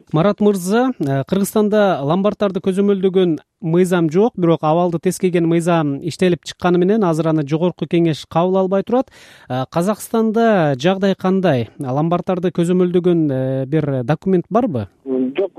Марат мырза, Кыргызстанда ломбардтарды көзөмөлдөгөн мыйзам жок, бирок абалды тескеген мыйзам иштелип чыкканы менен азыр аны жогорку кеңеш кабыл албай турат. Казакстанда жагдай кандай? Ломбардтарды көзөмөлдөгөн бир документ барбы? Жок,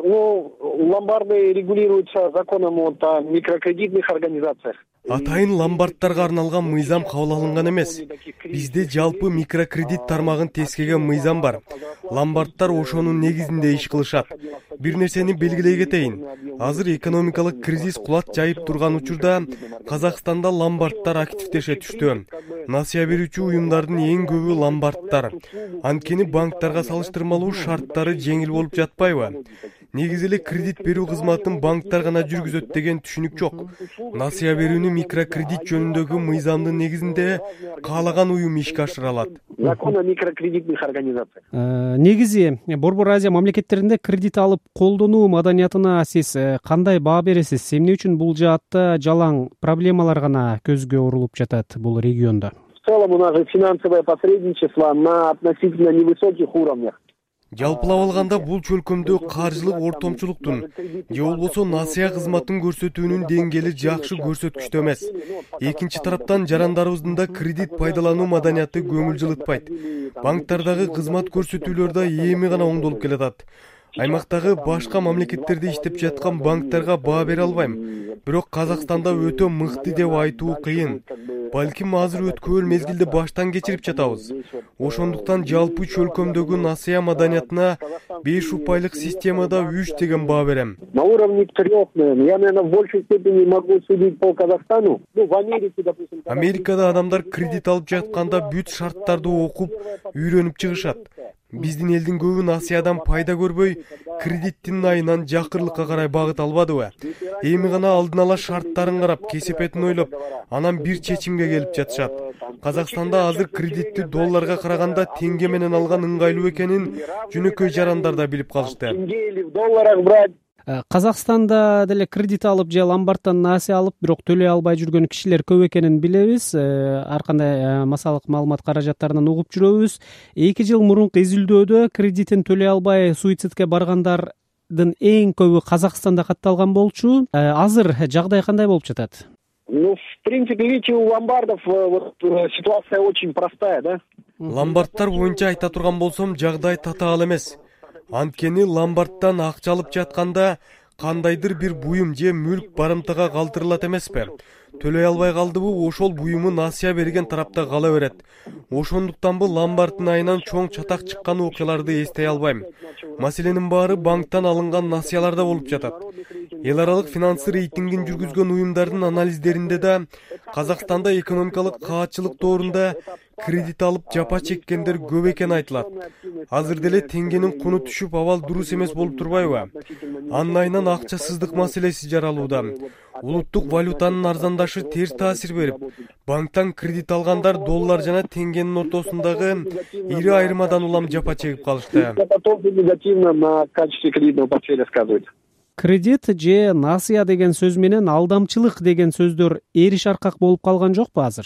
ломбарды регулируются законом о микрокредитных организациях. Атайын ломбардтарга арналган мыйзам кабыл алынган эмес. Бизде жалпы микрокредит тармагын тескеген мыйзам бар. Ломбардтар ошонун негизинде иш кылышат. Бир нерсени белгилей кетейин. Азыр экономикалык кризис кулат жайып турган учурда Казакстанда ломбардтар активдеше түштү. Насыя берүүчү уюмдардын эң көбү ломбардтар. Анткени банктарга салыштырмалуу шарттары жеңил болуп жатпайбы? Негизи эле кредит берүү кызматын банктар гана жүргүзөт деген түшүнүк жок. Насыя берүүнү микрокредит жөнүндөгү мыйзамдын негизинде каалаган уюм ишке ашыра алат. Закон о микрокредитных организациях. Негизи Борбор Азия мамлекеттеринде кредит алып колдонуу маданиятына сиз кандай баа бересиз? Эмне үчүн бул жаатта жалаң проблемалар гана көзгө урулуп жатат бул региондо? В целом у нас же финансовое посредничество на относительно невысоких уровнях. Жалпылап алганда бул чөлкөмдө каржылык ортомчулуктун же болбосо насыя кызматын көрсөтүүнүн деңгээли жакшы көрсөткүчтө эмес. Экинчи тараптан жарандарыбыздын да кредит пайдалануу маданияты көңүл жылытпайт. Банктардагы кызмат көрсөтүүлөр да эми гана оңдолуп келатат. Аймактагы башка мамлекеттерде иштеп жаткан банктарга баа бере албайм. Бирок Казакстанда өтө мыкты деп айтуу кыйын. Балким азыр өткөн мезгилди баштан кечирип жатабыз. Ошондуктан жалпы чөлкөмдөгү насыя маданиятына 5 упайлык системада 3 деген баа берем. На уровне 3, я, наверное, в большей степени могу судить по Казахстану. В Америке, допустим... Америкада адамдар кредит алып жатканда бүт шарттарды окуп, үйрөнүп чыгышат. Биздин элдин көбү насыядан пайда көрбөй, кредиттин айынан жакырлыкка карай багыт албадыбы? Эми гана алдын ала шарттарын карап, кесепетин ойлоп, анан бир чечимге келип жатышат. Казакстанда азыр кредитти долларга караганда теңге менен алган ыңгайлуу экенин жөнөкөй жарандар да билип калышты. Тенге или в долларах брать. Казакстанда деле кредит алып же ломбардтан насыя алып, бирок төлөй албай жүргөн кишилер көп экенин билебиз. Ар кандай массалык маалымат каражаттарынан угуп жүрөбүз. 2 жыл мурунку изилдөөдө кредитин төлөй албай суицидке баргандардын эң көбү Казакстанда катталган болчу. Азыр жагдай кандай болуп жатат? В принципе, видите, у ломбардов ситуация очень простая, да? Ломбардтар боюнча айта турган болсом, жагдай татаал эмес. Анткени ломбардтан акча алып жатканда кандайдыр бир буюм же мүлк барымтага калтырылат эмеспи? Төлөй албай калдыбы, ошол буюму насыя берген тарапта кала берет. Ошондуктанбы ломбардтын айынан чоң чатак чыккан окуяларды эстей албайм. Маселенин баары банктан алынган насыяларда болуп жатат. Эл аралык финансы рейтингин жүргүзгөн уюмдардын анализдеринде да Казакстанда экономикалык каатчылык доорунда кредит алып жапа чеккендер көп экени айтылат. Азыр деле теңгенин куну түшүп, абал дурус эмес болуп турбайбы? Анын айынан акчасыздык маселеси жаралууда. Улуттук валютанын арзандашы терс таасир берип, банктан кредит алгандар доллар жана теңгенин ортосундагы ири айырмадан улам жапа чегип калышты. Это тоже негативно на качестве кредитного портфеля сказывается. Кредит же насыя деген сөз менен алдамчылык деген сөздөр эриш аркак болуп калган жокпу азыр?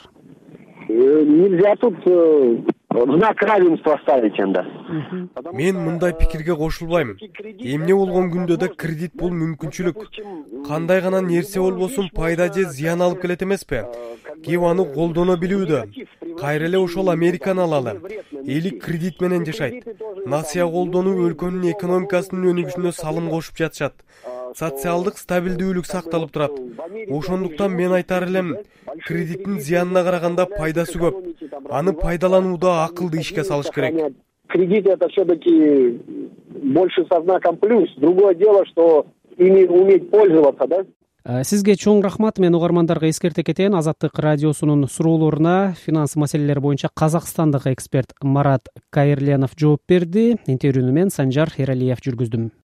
Нельзя тут знак равенства ставить энди. Мен мындай пикирге кошулбайм. Эмне болгон күндө да кредит бул мүмкүнчүлүк. Кандай гана нерсе болбосун пайда же зыян алып келет эмеспи? Кеп аны колдоно билүүдө. Кайра эле ошол Американы алалы. Эли кредит менен жашайт. Насыя колдонуу өлкөнүн экономикасынын өнүгүшүнө салым кошуп жатышат. Социалдык стабилдүүлүк сакталып турат. Ошондуктан мен айтар элем, кредиттин зыянына караганда пайдасы көп. Аны пайдаланууда акылды ишке салыш керек. Кредит это все-таки больше со знаком плюс. Другое дело, что ими уметь пользоваться, да? Сизге чоң рахмат. Мен угармандарга эскерте кетейин. Азаттык радиосунун суроолоруна финанс маселелери боюнча казакстандык эксперт Марат Кайырленов жооп берди. Интервьюну мен Санжар Эралиев жүргүздүм.